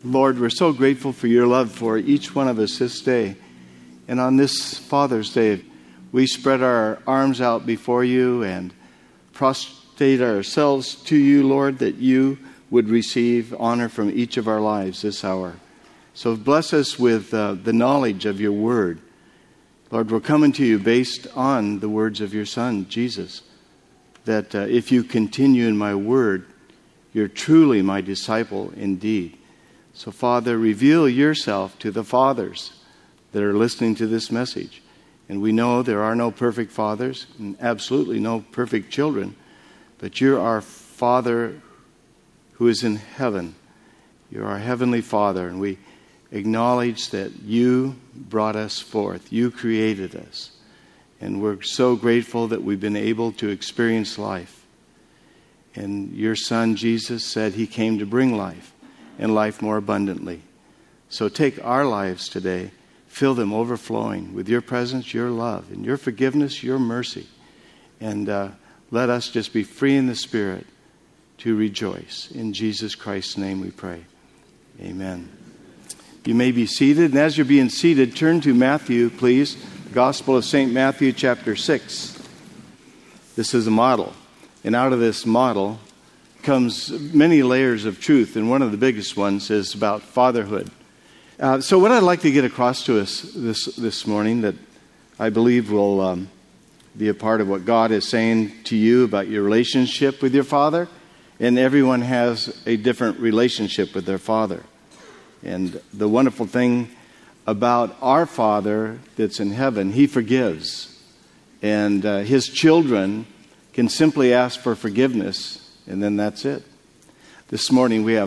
Lord, we're so grateful for your love for each one of us this day. And on this Father's Day, we spread our arms out before you and prostrate ourselves to you, Lord, that you would receive honor from each of our lives this hour. So bless us with the knowledge of your word. Lord, we're coming to you based on the words of your Son, Jesus, that if you continue in my word, you're truly my disciple indeed. So, Father, reveal yourself to the fathers that are listening to this message. And we know there are no perfect fathers and absolutely no perfect children, but you're our Father who is in heaven. You're our Heavenly Father, and we acknowledge that you brought us forth. You created us. And we're so grateful that we've been able to experience life. And your Son, Jesus, said he came to bring life, and life more abundantly. So take our lives today, fill them overflowing with your presence, your love, and your forgiveness, your mercy. And let us just be free in the Spirit to rejoice. In Jesus Christ's name we pray. Amen. You may be seated. And as you're being seated, turn to Matthew, please. The Gospel of St. Matthew, chapter 6. This is a model. And out of this model comes many layers of truth, and one of the biggest ones is about fatherhood. So what I'd like to get across to us this morning that I believe will be a part of what God is saying to you about your relationship with your father, and everyone has a different relationship with their father. And the wonderful thing about our Father that's in heaven, he forgives. And his children can simply ask for forgiveness, and then that's it. This morning we have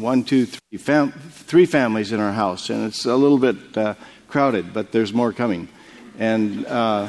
three families in our house, and it's a little bit crowded, but there's more coming. And I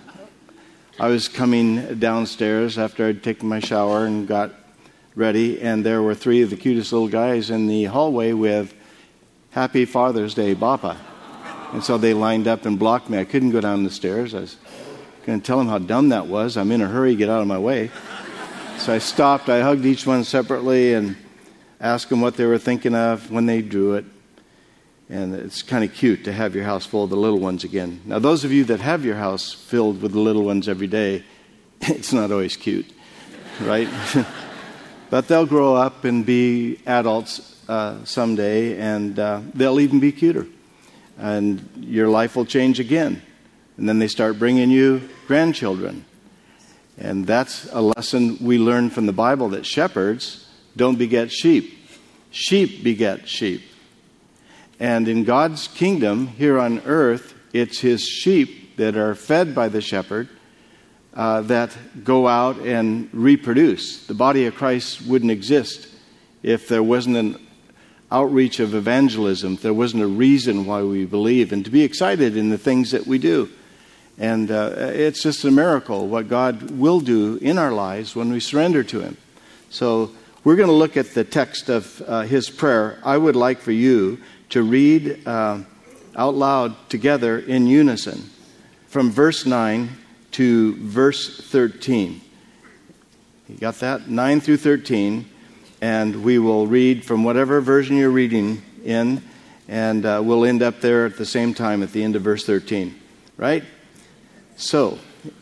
was coming downstairs after I'd taken my shower and got ready, and there were three of the cutest little guys in the hallway with Happy Father's Day, Papa. And so they lined up and blocked me. I couldn't go down the stairs. I was going to tell them how dumb that was. I'm in a hurry, get out of my way. So I stopped, I hugged each one separately and asked them what they were thinking of when they drew it. And it's kind of cute to have your house full of the little ones again. Now, those of you that have your house filled with the little ones every day, it's not always cute, right? But they'll grow up and be adults someday, and they'll even be cuter. And your life will change again. And then they start bringing you grandchildren. And that's a lesson we learn from the Bible, that shepherds don't beget sheep. Sheep beget sheep. And in God's kingdom here on earth, it's his sheep that are fed by the shepherd that go out and reproduce. The body of Christ wouldn't exist if there wasn't an outreach of evangelism, if there wasn't a reason why we believe, and to be excited in the things that we do. And it's just a miracle what God will do in our lives when we surrender to him. So we're going to look at the text of his prayer. I would like for you to read out loud together in unison from verse 9 to verse 13. You got that? 9 through 13. And we will read from whatever version you're reading in, and we'll end up there at the same time at the end of verse 13. Right? So,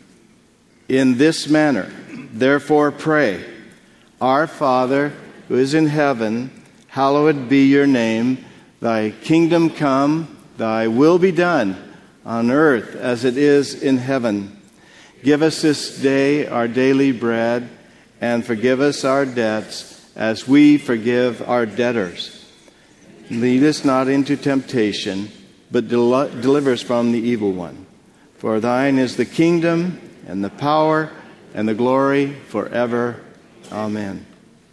in this manner, therefore pray, Our Father, who is in heaven, hallowed be your name. Thy kingdom come, thy will be done, on earth as it is in heaven. Give us this day our daily bread, and forgive us our debts, as we forgive our debtors. Lead us not into temptation, but deliver us from the evil one. For thine is the kingdom, and the power, and the glory forever. Amen.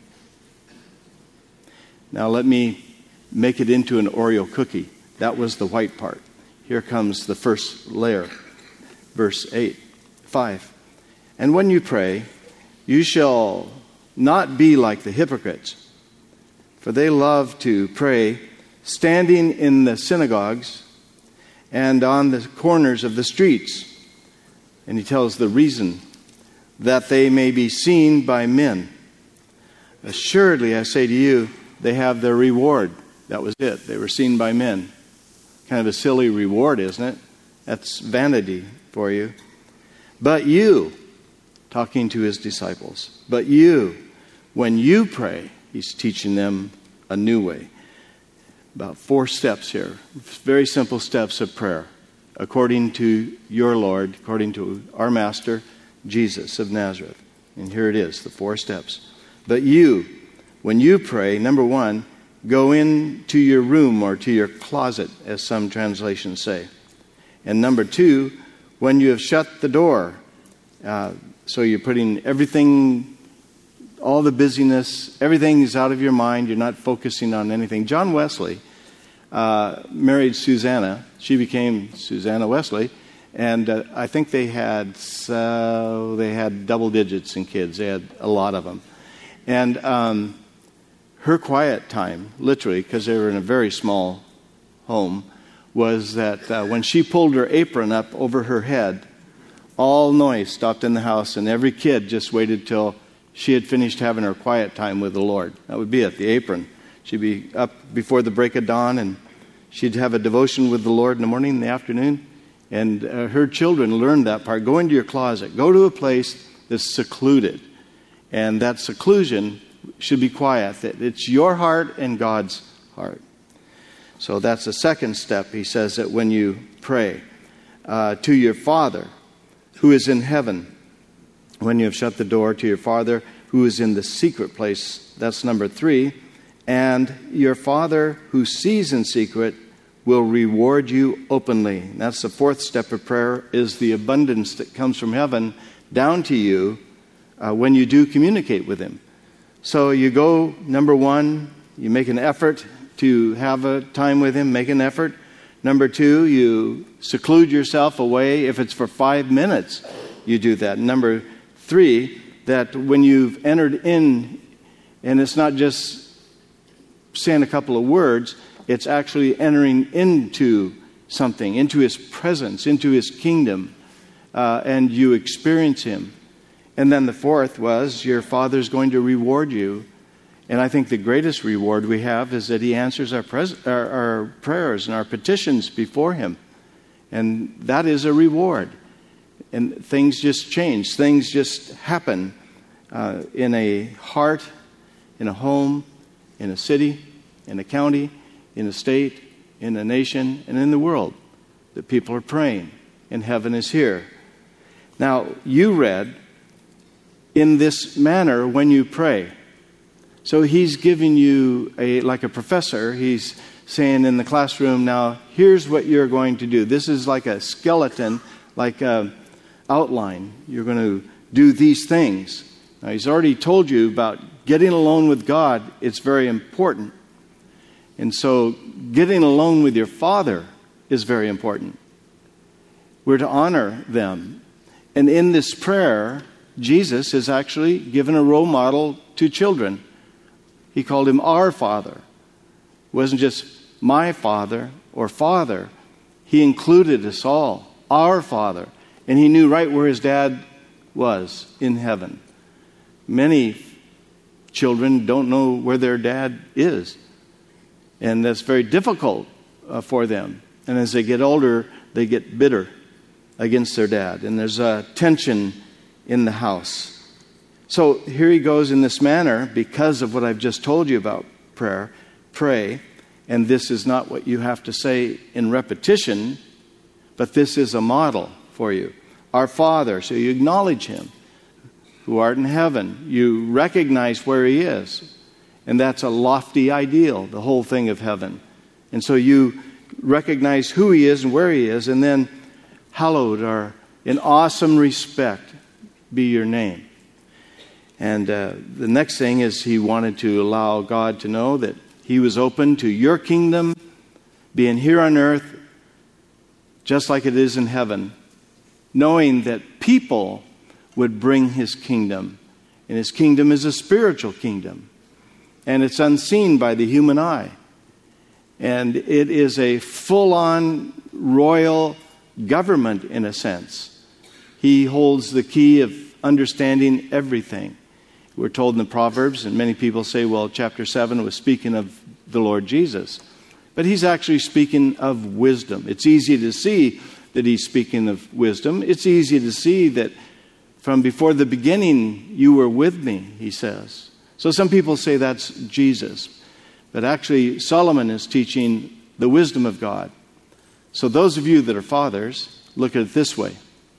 Now let me make it into an Oreo cookie. That was the white part. Here comes the first layer. Verse 5. And when you pray, you shall not be like the hypocrites, for they love to pray standing in the synagogues and on the corners of the streets. And he tells the reason, that they may be seen by men. Assuredly, I say to you, they have their reward. That was it. They were seen by men. Kind of a silly reward, isn't it? That's vanity for you. But you, talking to his disciples, but you, when you pray, he's teaching them a new way. About 4 steps here. Very simple steps of prayer. According to your Lord, according to our Master, Jesus of Nazareth. And here it is, the 4 steps. But you, when you pray, number 1, go into your room or to your closet, as some translations say. And number 2, when you have shut the door, so you're putting everything, all the busyness, everything is out of your mind. You're not focusing on anything. John Wesley married Susanna. She became Susanna Wesley. And I think they had double digits in kids. They had a lot of them. And her quiet time, literally, because they were in a very small home, was that when she pulled her apron up over her head, all noise stopped in the house, and every kid just waited till she had finished having her quiet time with the Lord. That would be it, the apron. She'd be up before the break of dawn, and she'd have a devotion with the Lord in the morning and the afternoon. And her children learned that part. Go into your closet. Go to a place that's secluded. And that seclusion should be quiet. It's your heart and God's heart. So that's the second step. He says that when you pray to your Father who is in heaven, when you have shut the door, to your Father who is in the secret place, that's number 3. And your Father who sees in secret will reward you openly. And that's the 4th step of prayer, is the abundance that comes from heaven down to you when you do communicate with him. So you go, number 1, you make an effort to have a time with him, make an effort. Number 2, you seclude yourself away. If it's for 5 minutes, you do that. Number 3, that when you've entered in, and it's not just saying a couple of words, it's actually entering into something, into his presence, into his kingdom, and you experience him. And then the 4th was, your Father's going to reward you. And I think the greatest reward we have is that he answers our prayers and our petitions before him. And that is a reward. And things just change. Things just happen in a heart, in a home, in a city, in a county, in a state, in a nation, and in the world. The people are praying, and heaven is here. Now, you read, in this manner when you pray. So he's giving you, like a professor, he's saying in the classroom, now, here's what you're going to do. This is like a skeleton, like an outline. You're going to do these things. Now, he's already told you about getting alone with God. It's very important. And so getting alone with your Father is very important. We're to honor them. And in this prayer, Jesus is actually given a role model to children. He called him our Father. It wasn't just my Father or Father. He included us all, our Father. And he knew right where his dad was, in heaven. Many children don't know where their dad is. And that's very difficult for them. And as they get older, they get bitter against their dad. And there's a tension in the house. So here he goes in this manner, because of what I've just told you about prayer. Pray. And this is not what you have to say in repetition, but this is a model for you. Our Father, so you acknowledge him, who art in heaven. You recognize where he is. And that's a lofty ideal, the whole thing of heaven. And so you recognize who he is and where he is, and then hallowed, or in awesome respect, be your name. And the next thing is he wanted to allow God to know that he was open to your kingdom being here on earth just like it is in heaven, knowing that people would bring his kingdom. And his kingdom is a spiritual kingdom. And it's unseen by the human eye. And it is a full-on royal government in a sense. He holds the key of understanding everything. We're told in the Proverbs, and many people say, well, chapter 7 was speaking of the Lord Jesus. But he's actually speaking of wisdom. It's easy to see that he's speaking of wisdom. It's easy to see that from before the beginning you were with me, he says. So some people say that's Jesus. But actually Solomon is teaching the wisdom of God. So those of you that are fathers, look at it this way.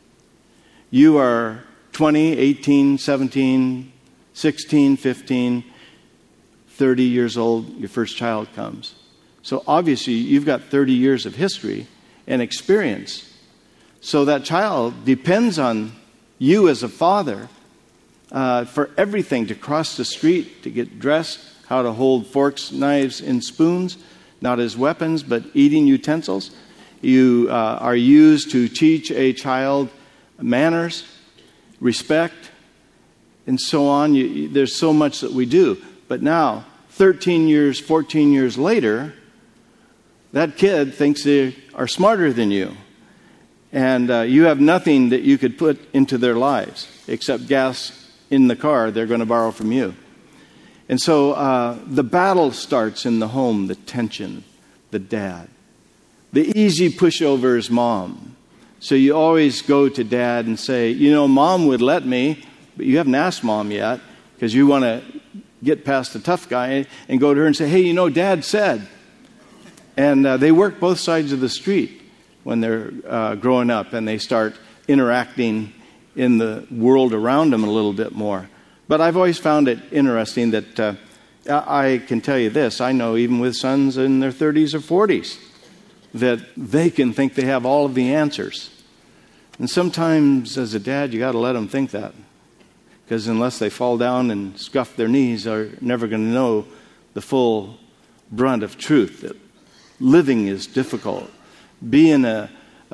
You are 20, 18, 17, 16, 15, 30 years old, your first child comes. So obviously you've got 30 years of history and experience. So that child depends on you as a father for everything, to cross the street, to get dressed, how to hold forks, knives, and spoons, not as weapons, but eating utensils. You are used to teach a child manners, respect, and so on. There's so much that we do. But now, 13 years, 14 years later, that kid thinks they are smarter than you. And you have nothing that you could put into their lives except gas in the car they're going to borrow from you. And so the battle starts in the home, the tension, the dad. The easy pushover is mom. So you always go to dad and say, you know, mom would let me, but you haven't asked mom yet because you want to get past the tough guy and go to her and say, hey, you know, dad said. And they work both sides of the street when they're growing up and they start interacting in the world around them a little bit more. But I've always found it interesting that I can tell you this. I know even with sons in their 30s or 40s that they can think they have all of the answers. And sometimes as a dad, you got to let them think that. Because unless they fall down and scuff their knees, they're never going to know the full brunt of truth. That living is difficult. Being a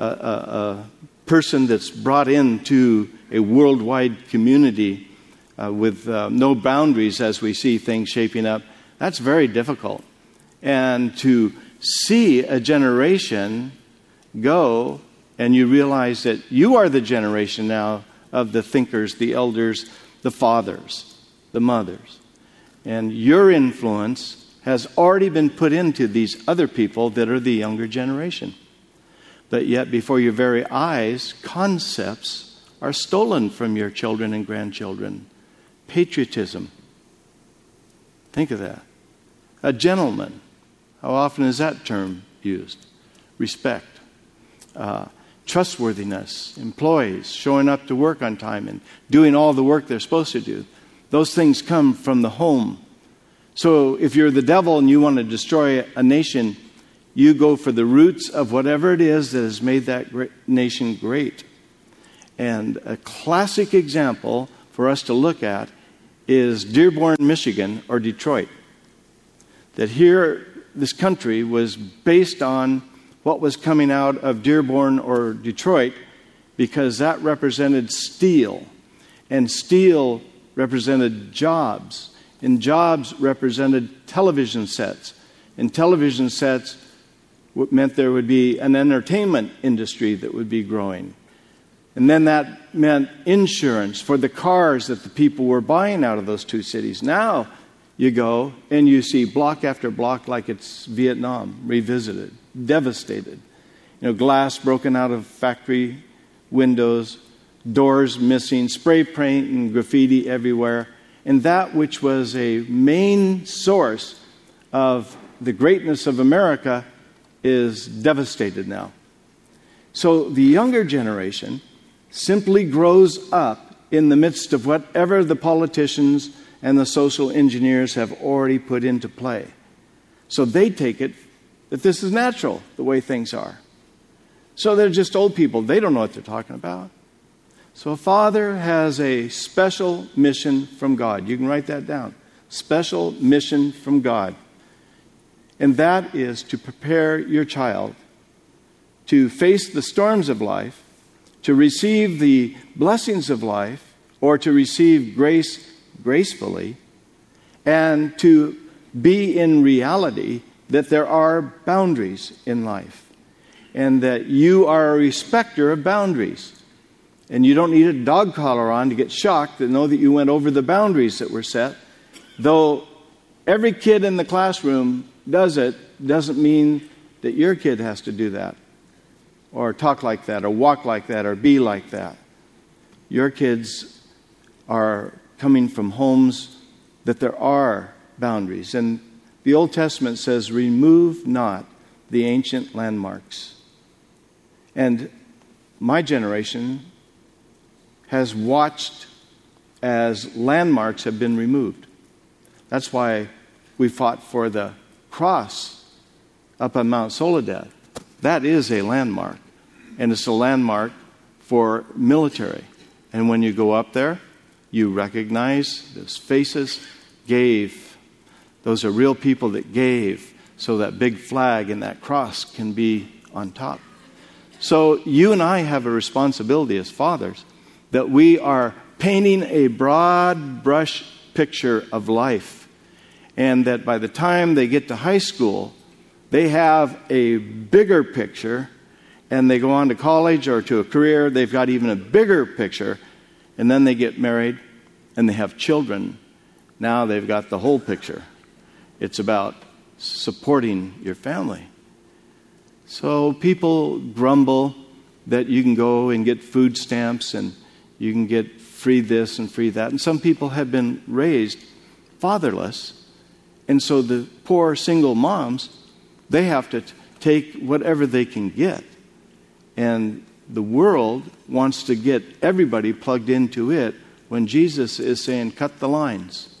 person that's brought into a worldwide community with no boundaries as we see things shaping up, that's very difficult. And to see a generation go, and you realize that you are the generation now of the thinkers, the elders, the fathers, the mothers. And your influence has already been put into these other people that are the younger generation. But yet before your very eyes, concepts are stolen from your children and grandchildren. Patriotism. Think of that. A gentleman. How often is that term used? Respect. Trustworthiness. Employees showing up to work on time and doing all the work they're supposed to do. Those things come from the home. So if you're the devil and you want to destroy a nation, you go for the roots of whatever it is that has made that nation great. And a classic example for us to look at is Dearborn, Michigan, or Detroit. That here, this country was based on what was coming out of Dearborn or Detroit because that represented steel. And steel represented jobs. And jobs represented television sets. And television sets meant there would be an entertainment industry that would be growing. And then that meant insurance for the cars that the people were buying out of those two cities. Now you go and you see block after block like it's Vietnam, revisited, devastated. You know, glass broken out of factory windows, doors missing, spray paint and graffiti everywhere. And that which was a main source of the greatness of America is devastated now. So the younger generation simply grows up in the midst of whatever the politicians and the social engineers have already put into play. So they take it that this is natural, the way things are. So they're just old people. They don't know what they're talking about. So a father has a special mission from God. You can write that down. Special mission from God. And that is to prepare your child to face the storms of life, to receive the blessings of life, or to receive grace gracefully, and to be in reality that there are boundaries in life, and that you are a respecter of boundaries. And you don't need a dog collar on to get shocked to know that you went over the boundaries that were set, though every kid in the classroom does it doesn't mean that your kid has to do that, or talk like that, or walk like that, or be like that. Your kids are coming from homes that there are boundaries. And the Old Testament says, remove not the ancient landmarks. And my generation has watched as landmarks have been removed. That's why we fought for the cross up on Mount Soledad. That is a landmark, and it's a landmark for military. And when you go up there, you recognize those faces gave. Those are real people that gave, so that big flag and that cross can be on top. So you and I have a responsibility as fathers that we are painting a broad brush picture of life, and that by the time they get to high school, they have a bigger picture, and they go on to college or to a career, they've got even a bigger picture, and then they get married and they have children. Now they've got the whole picture. It's about supporting your family. So people grumble that you can go and get food stamps and you can get free this and free that. And some people have been raised fatherless. And so the poor single moms, they have to take whatever they can get. And the world wants to get everybody plugged into it when Jesus is saying, cut the lines.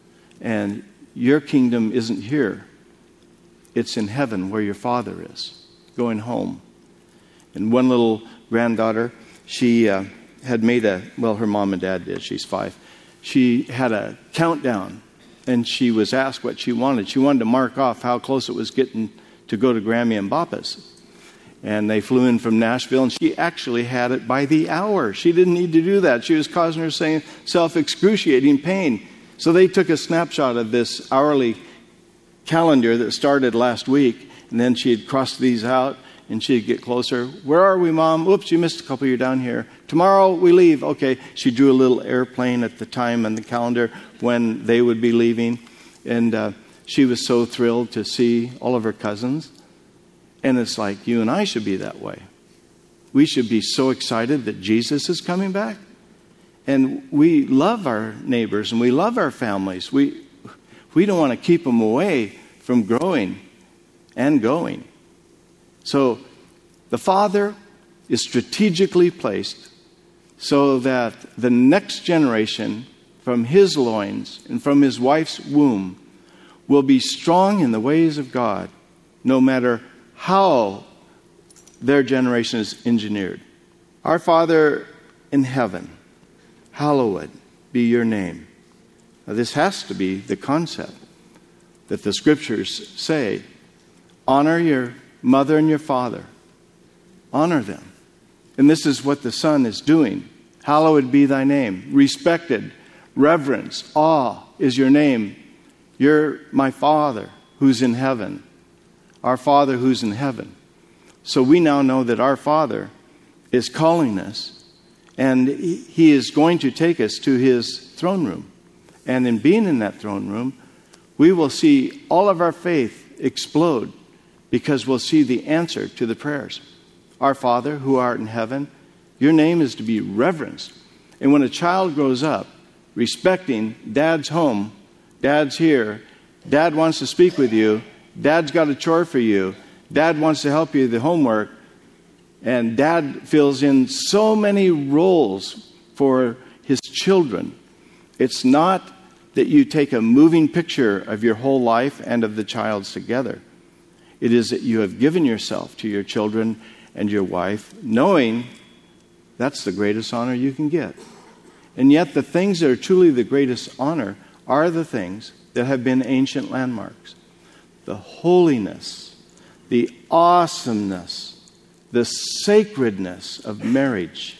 And your kingdom isn't here. It's in heaven where your Father is, going home. And one little granddaughter, she had made her mom and dad did, she's 5. She had a countdown, and she was asked what she wanted. She wanted to mark off how close it was getting to go to Grammy and Papa's. And they flew in from Nashville, and she actually had it by the hour. She didn't need to do that. She was causing herself excruciating pain. So they took a snapshot of this hourly calendar that started last week, and then she'd cross these out, and she'd get closer. Where are we, Mom? Oops, you missed a couple. You're down here. Tomorrow we leave. Okay. She drew a little airplane at the time on the calendar when they would be leaving, and she was so thrilled to see all of her cousins. And it's like you and I should be that way. We should be so excited that Jesus is coming back. And we love our neighbors and we love our families. We don't want to keep them away from growing and going. So the Father is strategically placed so that the next generation from his loins and from his wife's womb will be strong in the ways of God, no matter how their generation is engineered. Our Father in heaven, hallowed be your name. Now, this has to be the concept that the Scriptures say. Honor your mother and your father. Honor them. And this is what the Son is doing. Hallowed be thy name. Respected, reverence, awe is your name. You're my Father who's in heaven. Our Father who's in heaven. So we now know that our Father is calling us, and he is going to take us to his throne room. And in being in that throne room, we will see all of our faith explode, because we'll see the answer to the prayers. Our Father who art in heaven, your name is to be reverenced. And when a child grows up respecting Dad's home, Dad's here, Dad wants to speak with you, Dad's got a chore for you, Dad wants to help you with the homework, and Dad fills in so many roles for his children. It's not that you take a moving picture of your whole life and of the child's together. It is that you have given yourself to your children and your wife, knowing that's the greatest honor you can get. And yet the things that are truly the greatest honor are the things that have been ancient landmarks. The holiness, the awesomeness, the sacredness of marriage.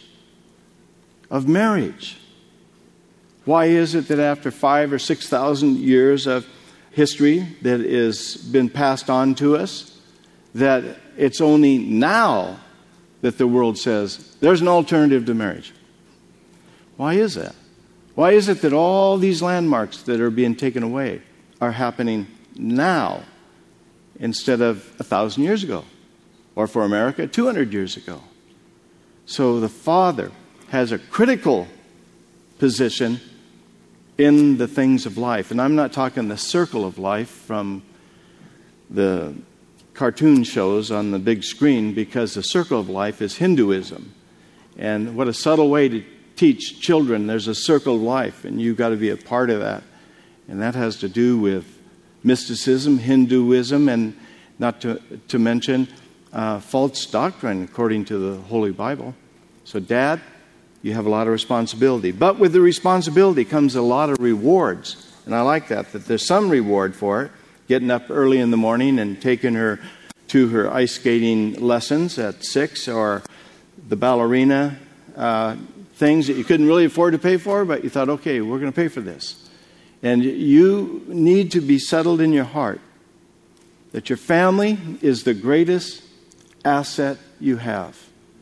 Of marriage. Why is it that after 5,000 or 6,000 years of history that has been passed on to us, that it's only now that the world says there's an alternative to marriage? Why is that? Why is it that all these landmarks that are being taken away are happening now? instead of 1,000 years ago, or for America, 200 years ago. So the Father has a critical position in the things of life. And I'm not talking the circle of life from the cartoon shows on the big screen, because the circle of life is Hinduism. And what a subtle way to teach children there's a circle of life, and you've got to be a part of that. And that has to do with mysticism, Hinduism, and not to mention false doctrine according to the Holy Bible. So, Dad, you have a lot of responsibility. But with the responsibility comes a lot of rewards. And I like that there's some reward for it. Getting up early in the morning and taking her to her ice skating lessons at 6, or the ballerina things that you couldn't really afford to pay for, but you thought, okay, we're going to pay for this. And you need to be settled in your heart that your family is the greatest asset you have.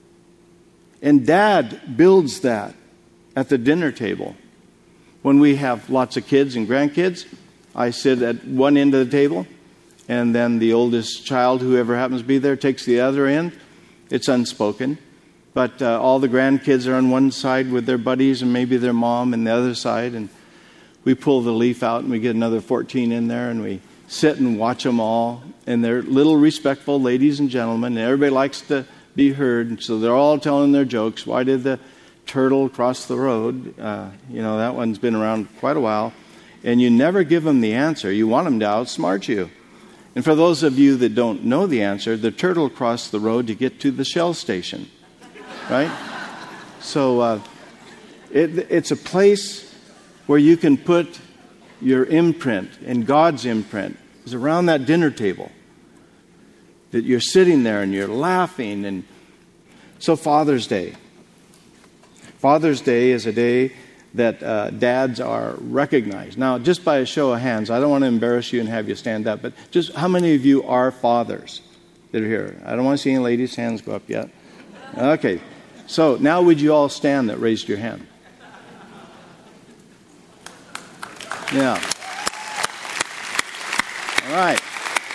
And Dad builds that at the dinner table. When we have lots of kids and grandkids, I sit at one end of the table, and then the oldest child, whoever happens to be there, takes the other end. It's unspoken. But all the grandkids are on one side with their buddies and maybe their mom on the other side. And we pull the leaf out and we get another 14 in there, and we sit and watch them all. And they're little respectful ladies and gentlemen. And everybody likes to be heard. And so they're all telling their jokes. Why did the turtle cross the road? That one's been around quite a while. And you never give them the answer. You want them to outsmart you. And for those of you that don't know the answer, the turtle crossed the road to get to the Shell station. Right? So it's a place where you can put your imprint, and God's imprint is around that dinner table. That you're sitting there and you're laughing. And so Father's Day. Father's Day is a day that dads are recognized. Now, just by a show of hands, I don't want to embarrass you and have you stand up, but just how many of you are fathers that are here? I don't want to see any ladies' hands go up yet. Okay. So now would you all stand that raised your hand? Yeah. All right.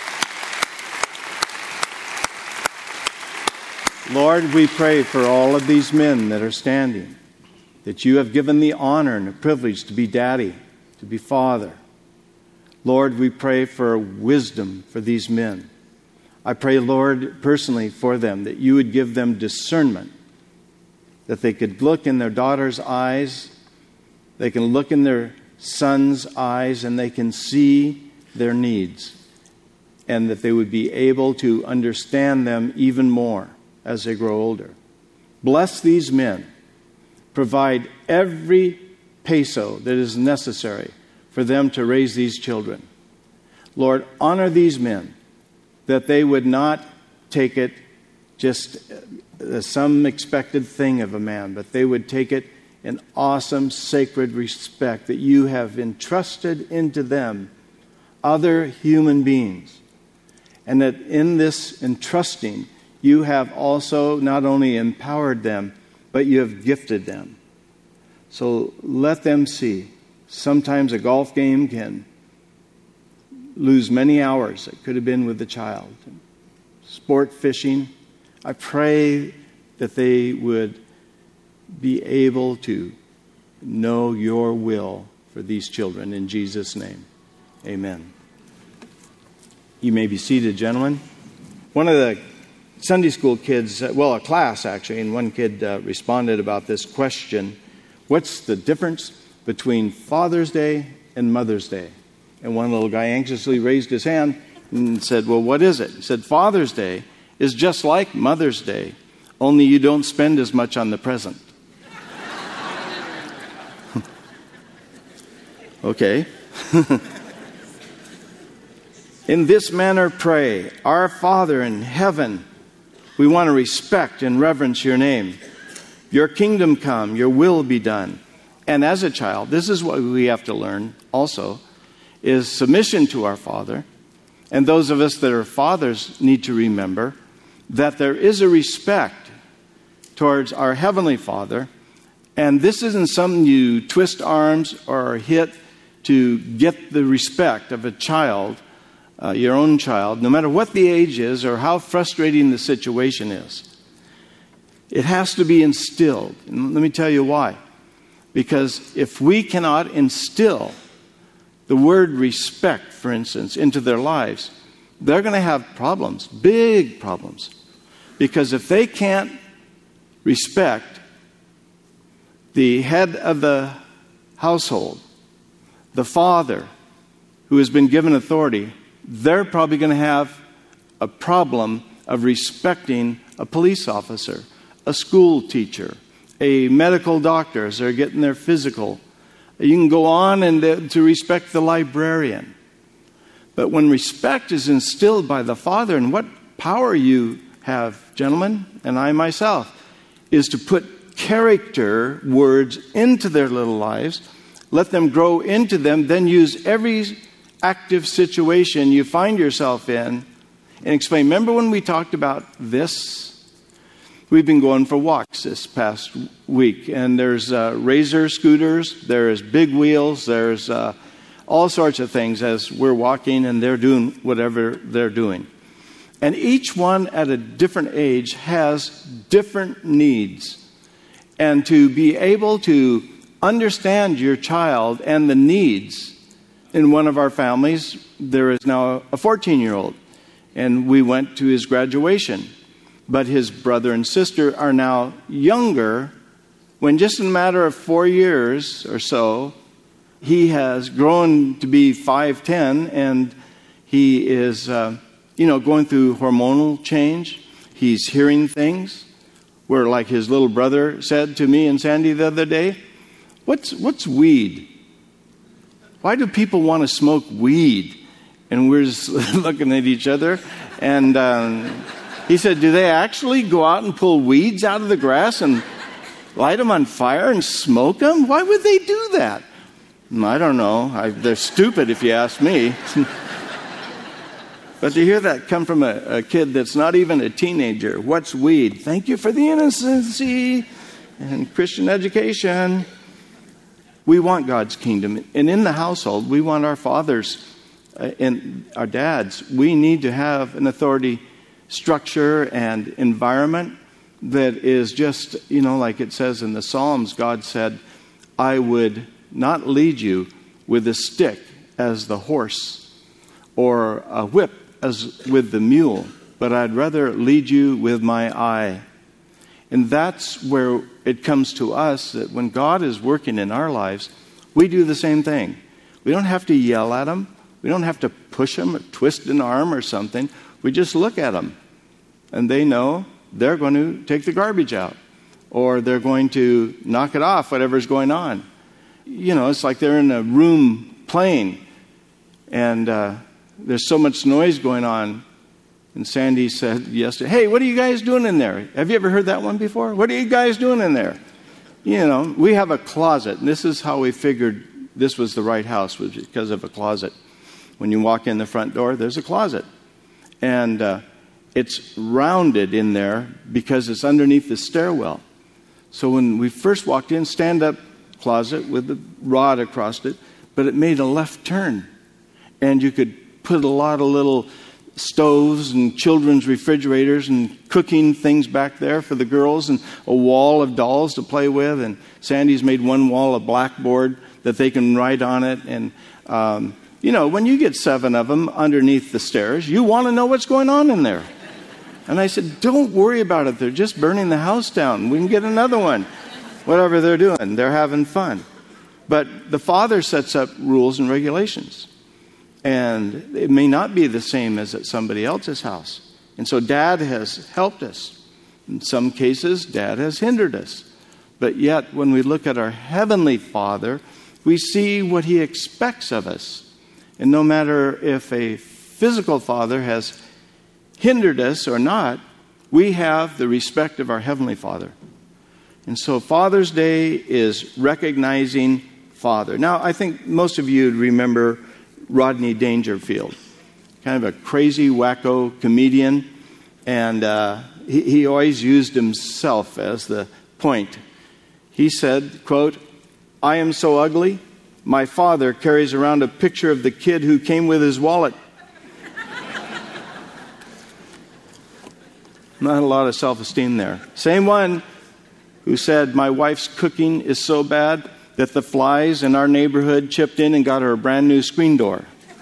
Lord, we pray for all of these men that are standing, that you have given the honor and the privilege to be daddy, to be father. Lord, we pray for wisdom for these men. I pray, Lord, personally for them, that you would give them discernment, that they could look in their daughter's eyes, they can look in their son's eyes, and they can see their needs, and that they would be able to understand them even more as they grow older. Bless these men. Provide every peso that is necessary for them to raise these children. Lord, honor these men, that they would not take it just some expected thing of a man, but they would take it in awesome, sacred respect that you have entrusted into them other human beings. And that in this entrusting, you have also not only empowered them, but you have gifted them. So let them see. Sometimes a golf game can lose many hours that could have been with the child. Sport fishing. I pray that they would be able to know your will for these children. In Jesus' name, amen. You may be seated, gentlemen. One of the Sunday school kids, a class actually, and one kid responded about this question: what's the difference between Father's Day and Mother's Day? And one little guy anxiously raised his hand and said, well, what is it? He said, Father's Day is just like Mother's Day, only you don't spend as much on the present. Okay. In this manner pray, Our Father in heaven. We want to respect and reverence your name. Your kingdom come, your will be done. And as a child, this is what we have to learn also, is submission to our Father. And those of us that are fathers need to remember that there is a respect towards our Heavenly Father. And this isn't something you twist arms or hit to get the respect of a child. your own child, no matter what the age is or how frustrating the situation is. It has to be instilled. And let me tell you why. Because if we cannot instill the word respect, for instance, into their lives, they're going to have problems, big problems. Because if they can't respect the head of the household, the father who has been given authority, they're probably going to have a problem of respecting a police officer, a school teacher, a medical doctor as they're getting their physical. You can go on and to respect the librarian. But when respect is instilled by the Father, and what power you have, gentlemen, and I myself, is to put character words into their little lives, let them grow into them, then use every active situation you find yourself in and explain. Remember when we talked about this? We've been going for walks this past week, and there's razor scooters, there's big wheels, there's all sorts of things as we're walking and they're doing whatever they're doing. And each one at a different age has different needs. And to be able to understand your child and the needs in one of our families, there is now a 14-year-old, and we went to his graduation. But his brother and sister are now younger, when just in a matter of 4 years or so, he has grown to be 5'10", and he is, going through hormonal change. He's hearing things where, like his little brother said to me and Sandy the other day, what's weed? Why do people want to smoke weed? And we're just looking at each other, and he said, do they actually go out and pull weeds out of the grass and light them on fire and smoke them? Why would they do that? I don't know. They're stupid if you ask me. But to hear that come from a kid that's not even a teenager, what's weed? Thank you for the innocency and Christian education. We want God's kingdom. And in the household, we want our fathers and our dads. We need to have an authority structure and environment that is just, like it says in the Psalms, God said, I would not lead you with a stick as the horse or a whip as with the mule, but I'd rather lead you with my eye. And that's where it comes to us, that when God is working in our lives, we do the same thing. We don't have to yell at them. We don't have to push them or twist an arm or something. We just look at them, and they know they're going to take the garbage out, or they're going to knock it off, whatever's going on. It's like they're in a room playing, and there's so much noise going on. And Sandy said yesterday, hey, what are you guys doing in there? Have you ever heard that one before? What are you guys doing in there? We have a closet, and this is how we figured this was the right house, was because of a closet. When you walk in the front door, there's a closet. And it's rounded in there because it's underneath the stairwell. So when we first walked in, stand-up closet with the rod across it, but it made a left turn. And you could put a lot of little stoves and children's refrigerators and cooking things back there for the girls, and a wall of dolls to play with. And Sandy's made one wall a blackboard that they can write on it. And, when you get 7 of them underneath the stairs, you want to know what's going on in there. And I said, don't worry about it. They're just burning the house down. We can get another one. Whatever they're doing, they're having fun. But the Father sets up rules and regulations. And it may not be the same as at somebody else's house. And so Dad has helped us. In some cases, Dad has hindered us. But yet, when we look at our Heavenly Father, we see what He expects of us. And no matter if a physical father has hindered us or not, we have the respect of our Heavenly Father. And so Father's Day is recognizing Father. Now, I think most of you remember Rodney Dangerfield, kind of a crazy, wacko comedian. And he always used himself as the point. He said, quote, I am so ugly, my father carries around a picture of the kid who came with his wallet. Not a lot of self-esteem there. Same one who said, my wife's cooking is so bad that the flies in our neighborhood chipped in and got her a brand new screen door.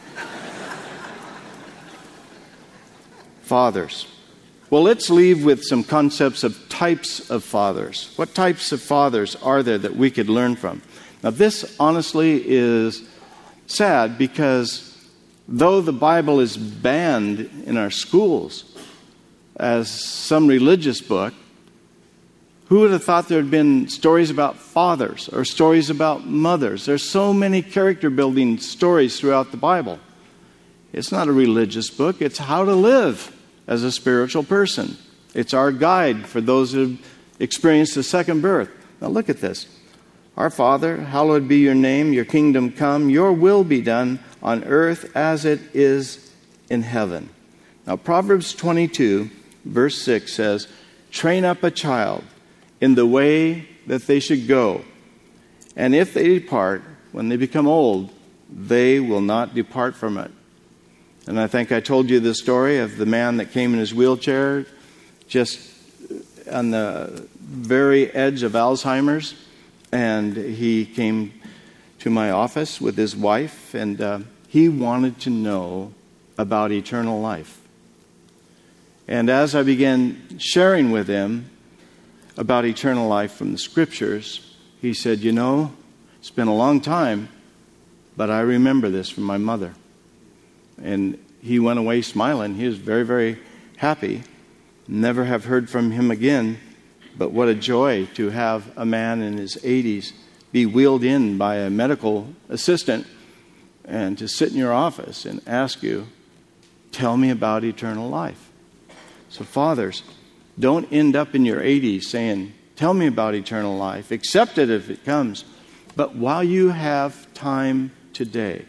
Fathers. Well, let's leave with some concepts of types of fathers. What types of fathers are there that we could learn from? Now, this honestly is sad because though the Bible is banned in our schools as some religious book, who would have thought there had been stories about fathers or stories about mothers? There's so many character-building stories throughout the Bible. It's not a religious book. It's how to live as a spiritual person. It's our guide for those who have experienced the second birth. Now look at this. Our Father, hallowed be your name, your kingdom come, your will be done on earth as it is in heaven. Now Proverbs 22, verse 6 says, train up a child in the way that they should go, and if they depart, when they become old, they will not depart from it. And I think I told you the story of the man that came in his wheelchair just on the very edge of Alzheimer's. And he came to my office with his wife, and he wanted to know about eternal life. And as I began sharing with him about eternal life from the Scriptures, he said, you know, it's been a long time, but I remember this from my mother. And he went away smiling. He was very, very happy. Never have heard from him again. But what a joy to have a man in his 80s be wheeled in by a medical assistant and to sit in your office and ask you, tell me about eternal life. So fathers, don't end up in your 80s saying, tell me about eternal life. Accept it if it comes. But while you have time today,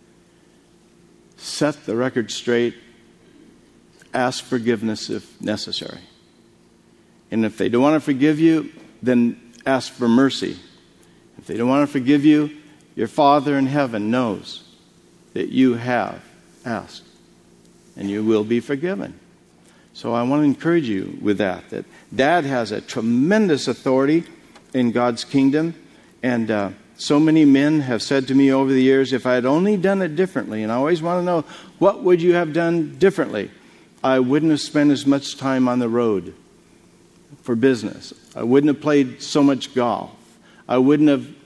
set the record straight, ask forgiveness if necessary. And if they don't want to forgive you, then ask for mercy. If they don't want to forgive you, your Father in heaven knows that you have asked, and you will be forgiven. So I want to encourage you with that Dad has a tremendous authority in God's kingdom, and so many men have said to me over the years, if I had only done it differently, and I always want to know, what would you have done differently? I wouldn't have spent as much time on the road for business. I wouldn't have played so much golf. I wouldn't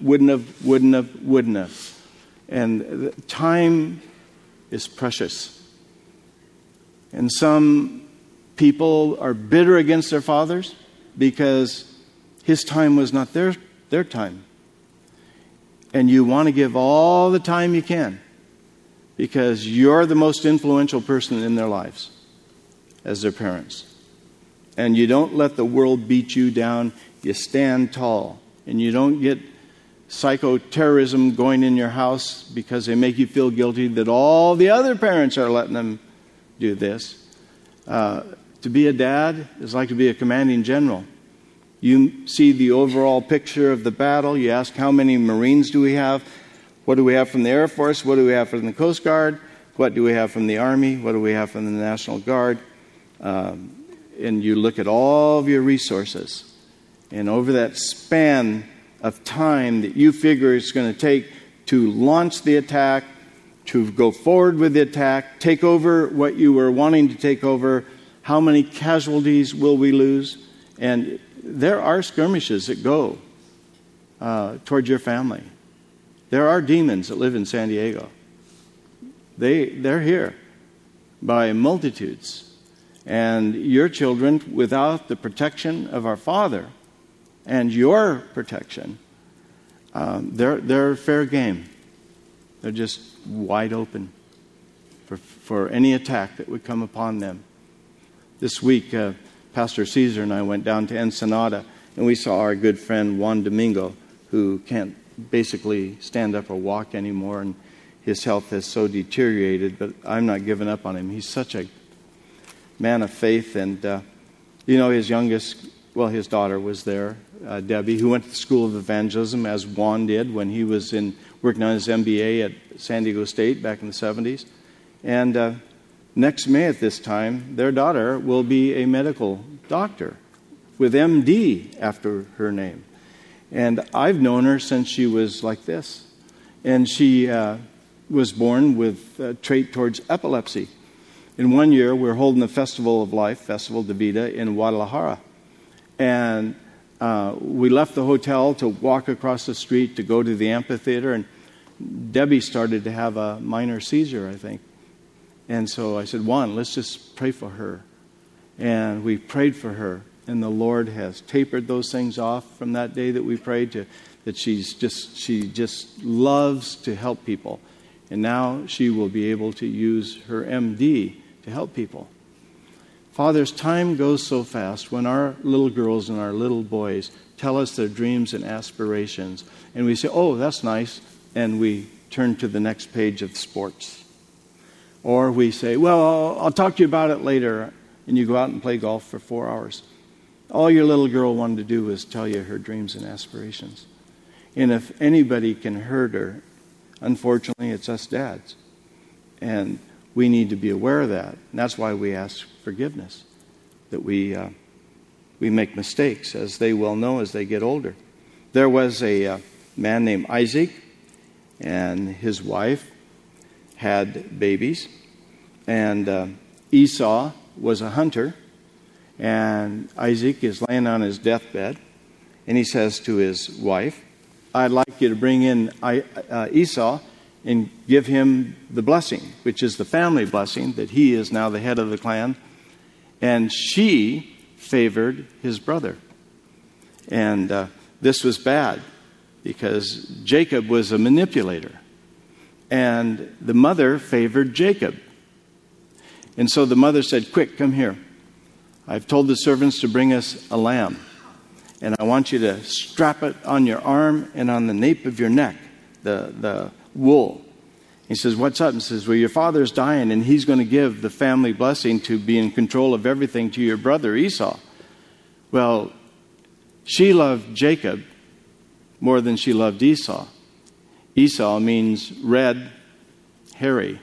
have. And time is precious. And some people are bitter against their fathers because his time was not their time. And you want to give all the time you can because you're the most influential person in their lives as their parents. And you don't let the world beat you down. You stand tall. And you don't get psychoterrorism going in your house because they make you feel guilty that all the other parents are letting them do this. To be a dad is like to be a commanding general. You see the overall picture of the battle. You ask, how many Marines do we have? What do we have from the Air Force? What do we have from the Coast Guard? What do we have from the Army? What do we have from the National Guard? And you look at all of your resources. And over that span of time that you figure it's going to take to launch the attack, to go forward with the attack, take over what you were wanting to take over, how many casualties will we lose? And there are skirmishes that go toward your family. There are demons that live in San Diego. They're here by multitudes. And your children, without the protection of our Father and your protection, they're fair game. They're just wide open for any attack that would come upon them. This week, Pastor Caesar and I went down to Ensenada, and we saw our good friend Juan Domingo, who can't basically stand up or walk anymore, and his health has so deteriorated, but I'm not giving up on him. He's such a man of faith, and his daughter was there, Debbie, who went to the School of Evangelism, as Juan did when he was working on his MBA at San Diego State back in the 70s. And next May at this time, their daughter will be a medical doctor with MD after her name. And I've known her since she was like this. And she was born with a trait towards epilepsy. In one year, we were holding the Festival of Life, Festival de Vida, in Guadalajara. And we left the hotel to walk across the street to go to the amphitheater, and Debbie started to have a minor seizure, I think. And so I said, Juan, let's just pray for her. And we prayed for her, and the Lord has tapered those things off from that day that we prayed to, that she just loves to help people. And now she will be able to use her MD to help people. Fathers, time goes so fast when our little girls and our little boys tell us their dreams and aspirations. And we say, oh, that's nice. And we turn to the next page of sports. Or we say, well, I'll talk to you about it later. And you go out and play golf for 4 hours. All your little girl wanted to do was tell you her dreams and aspirations. And if anybody can hurt her, unfortunately, it's us dads. And we need to be aware of that. And that's why we ask forgiveness, that we make mistakes, as they will know as they get older. There was a man named Isaac, and his wife had babies. And Esau was a hunter, and Isaac is laying on his deathbed, and he says to his wife, I'd like you to bring in Esau and give him the blessing, which is the family blessing, that he is now the head of the clan. And she favored his brother. And this was bad, because Jacob was a manipulator. And the mother favored Jacob. And so the mother said, quick, come here. I've told the servants to bring us a lamb. And I want you to strap it on your arm and on the nape of your neck, the wool. He says, what's up? And says, well, your father's dying, and he's going to give the family blessing to be in control of everything to your brother Esau. Well, she loved Jacob more than she loved Esau. Esau means red, hairy.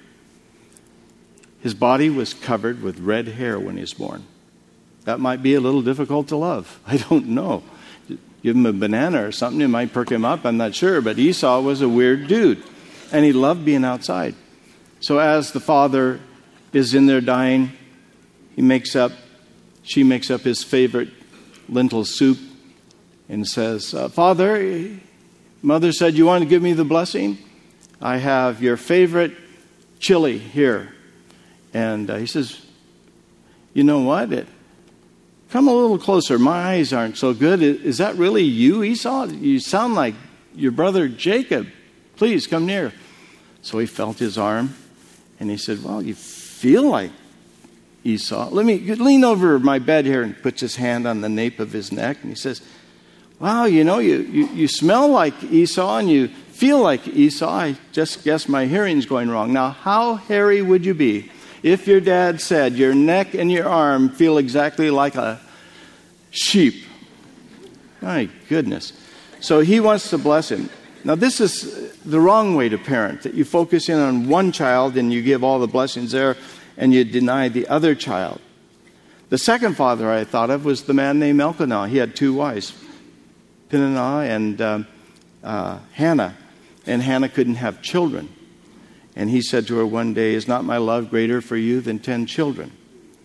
His body was covered with red hair when he was born. That might be a little difficult to love. I don't know. Give him a banana or something, it might perk him up, I'm not sure. But Esau was a weird dude, and he loved being outside. So as the father is in there dying, she makes up his favorite lentil soup and says, Father, Mother said you want to give me the blessing? I have your favorite chili here. And he says, you know what? Come a little closer. My eyes aren't so good. Is that really you, Esau? You sound like your brother Jacob. Please come near. So he felt his arm, and he said, well, you feel like Esau. Let me lean over my bed here, and puts his hand on the nape of his neck. And he says, wow, you know, you smell like Esau and you feel like Esau. I just guess my hearing's going wrong. Now, how hairy would you be if your dad said your neck and your arm feel exactly like a sheep? My goodness. So he wants to bless him. Now, this is the wrong way to parent, that you focus in on one child and you give all the blessings there and you deny the other child. The second father I thought of was the man named Elkanah. He had 2 wives, Peninnah and Hannah. And Hannah couldn't have children. And he said to her one day, is not my love greater for you than 10 children?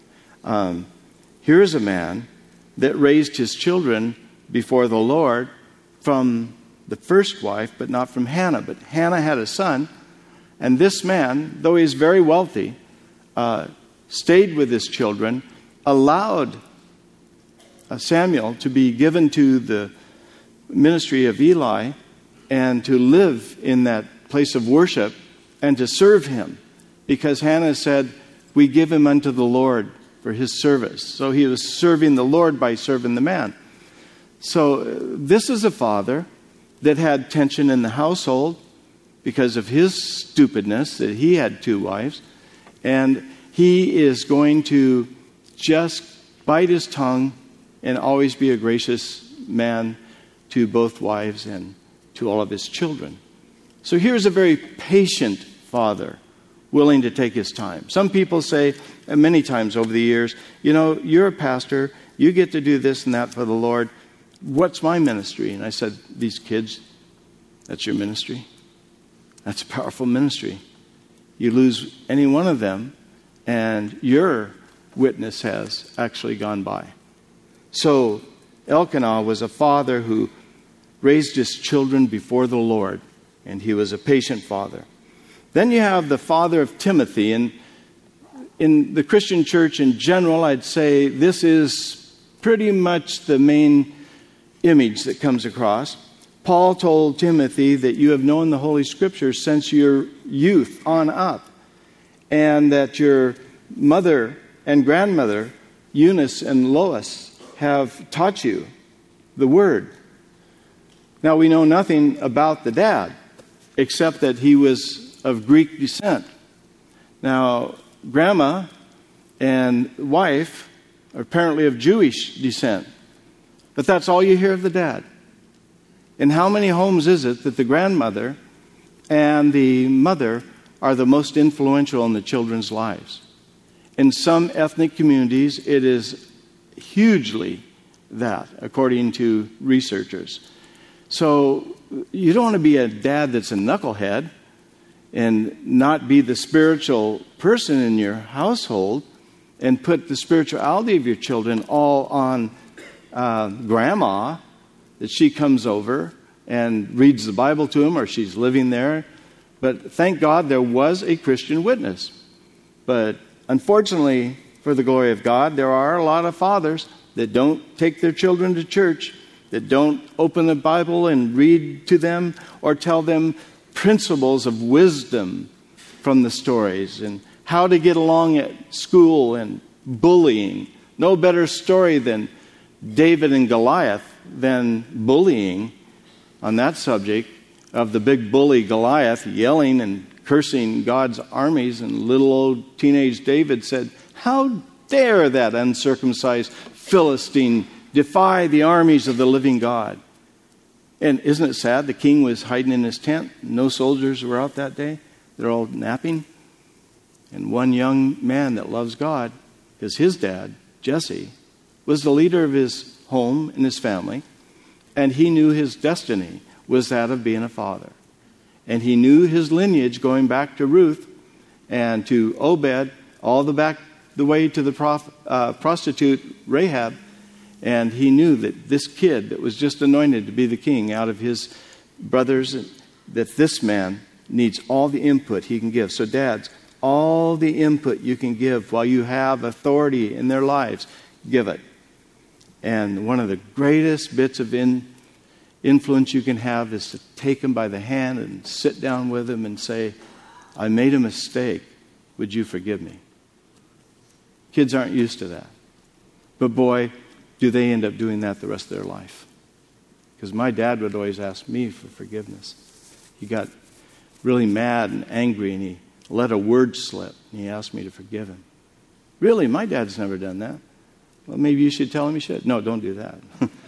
Here is a man that raised his children before the Lord from the first wife, but not from Hannah. But Hannah had a son, and this man, though he's very wealthy, stayed with his children, allowed Samuel to be given to the ministry of Eli and to live in that place of worship and to serve him, because Hannah said, we give him unto the Lord for his service. So he was serving the Lord by serving the man. So this is a father that had tension in the household because of his stupidness, that he had 2 wives, and he is going to just bite his tongue and always be a gracious man to both wives and to all of his children. So here's a very patient father willing to take his time. Some people say, and many times over the years, you're a pastor, you get to do this and that for the Lord. What's my ministry? And I said, these kids, that's your ministry. That's a powerful ministry. You lose any one of them, and your witness has actually gone by. So Elkanah was a father who raised his children before the Lord, and he was a patient father. Then you have the father of Timothy, and in the Christian church in general, I'd say this is pretty much the main image that comes across. Paul told Timothy that you have known the Holy Scriptures since your youth on up, and that your mother and grandmother, Eunice and Lois, have taught you the Word. Now, we know nothing about the dad, except that he was of Greek descent. Now, grandma and wife are apparently of Jewish descent. But that's all you hear of the dad. In how many homes is it that the grandmother and the mother are the most influential in the children's lives? In some ethnic communities, it is hugely that, according to researchers. So you don't want to be a dad that's a knucklehead and not be the spiritual person in your household and put the spirituality of your children all on grandma, that she comes over and reads the Bible to them, or she's living there. But thank God there was a Christian witness. But unfortunately, for the glory of God, there are a lot of fathers that don't take their children to church, that don't open the Bible and read to them or tell them principles of wisdom from the stories and how to get along at school and bullying. No better story than David and Goliath than bullying on that subject of the big bully Goliath yelling and cursing God's armies, and little old teenage David said, "How dare that uncircumcised Philistine defy the armies of the living God?" And isn't it sad? The king was hiding in his tent. No soldiers were out that day. They're all napping. And one young man that loves God, because his dad, Jesse, was the leader of his home and his family, and he knew his destiny was that of being a father. And he knew his lineage going back to Ruth and to Obed, all the way to the prostitute Rahab. And he knew that this kid that was just anointed to be the king out of his brothers, that this man needs all the input he can give. So dads, all the input you can give while you have authority in their lives, give it. And one of the greatest bits of influence you can have is to take them by the hand and sit down with them and say, "I made a mistake. Would you forgive me?" Kids aren't used to that. But boy, do they end up doing that the rest of their life. Because my dad would always ask me for forgiveness. He got really mad and angry, and he let a word slip, and he asked me to forgive him. Really? My dad's never done that. Well, maybe you should tell him he should. No, don't do that.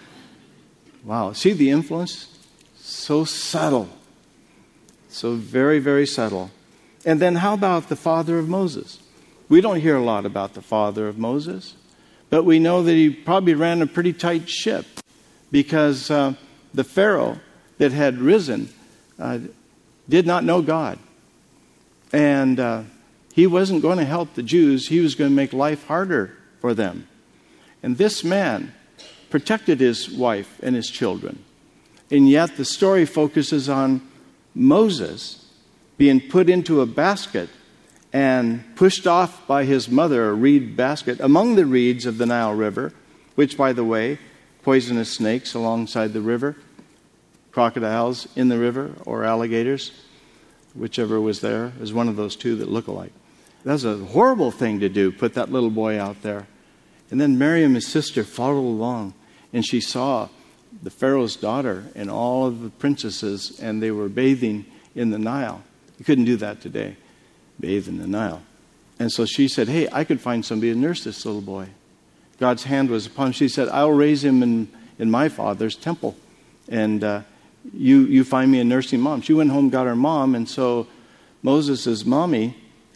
Wow. See the influence? So subtle. So very, very subtle. And then how about the father of Moses? We don't hear a lot about the father of Moses, but we know that he probably ran a pretty tight ship, because the Pharaoh that had risen did not know God. And he wasn't going to help the Jews. He was going to make life harder for them. And this man protected his wife and his children. And yet the story focuses on Moses being put into a basket and pushed off by his mother, a reed basket, among the reeds of the Nile River, which, by the way, poisonous snakes alongside the river, crocodiles in the river, or alligators, whichever was there, is one of those two that look alike. That's a horrible thing to do, put that little boy out there. And then Miriam, his sister, followed along, and she saw the Pharaoh's daughter and all of the princesses, and they were bathing in the Nile. You couldn't do that today, bathe in the Nile. And so she said, "Hey, I could find somebody to nurse this little boy." God's hand was upon him. She said, "I'll raise him in my father's temple, and you find me a nursing mom." She went home, got her mom, and so Moses' mommy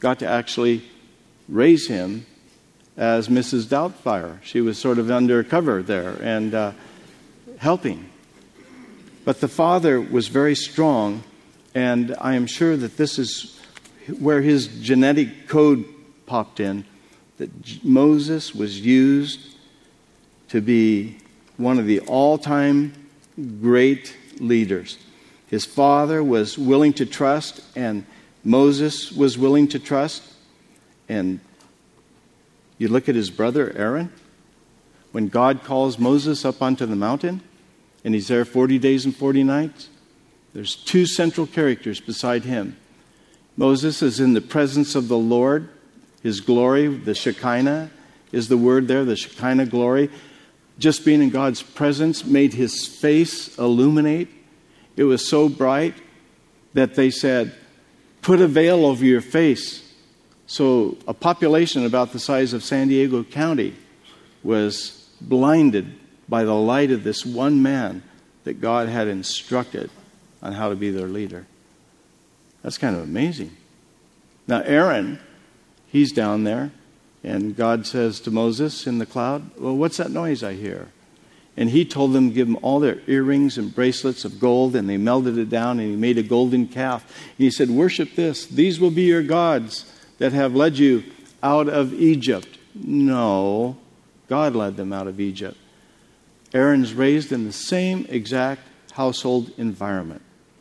got to actually raise him as Mrs. Doubtfire. She was sort of undercover there and helping. But the father was very strong, and I am sure that this is where his genetic code popped in, that Moses was used to be one of the all-time great leaders. His father was willing to trust, and Moses was willing to trust. And you look at his brother Aaron, when God calls Moses up onto the mountain, and he's there 40 days and 40 nights, there's two central characters beside him. Moses is in the presence of the Lord. His glory, the Shekinah is the word there, the Shekinah glory. Just being in God's presence made his face illuminate. It was so bright that they said, put a veil over your face. So a population about the size of San Diego County was blinded by the light of this one man that God had instructed on how to be their leader. That's kind of amazing. Now Aaron, he's down there, and God says to Moses in the cloud, well, what's that noise I hear? And he told them to give them all their earrings and bracelets of gold, and they melted it down, and he made a golden calf. And he said, worship this. These will be your gods that have led you out of Egypt. No, God led them out of Egypt. Aaron's raised in the same exact household environment.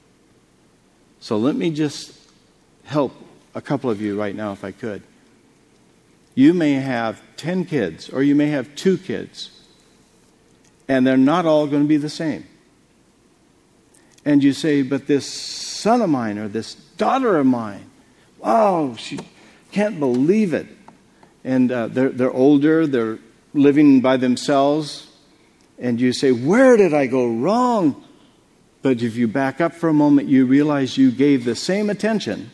So let me just help a couple of you right now, if I could. You may have 10 kids, or you may have 2 kids, and they're not all going to be the same. And you say, but this son of mine or this daughter of mine, wow, she can't believe it. And they're older, they're living by themselves, and you say, where did I go wrong? But if you back up for a moment, you realize you gave the same attention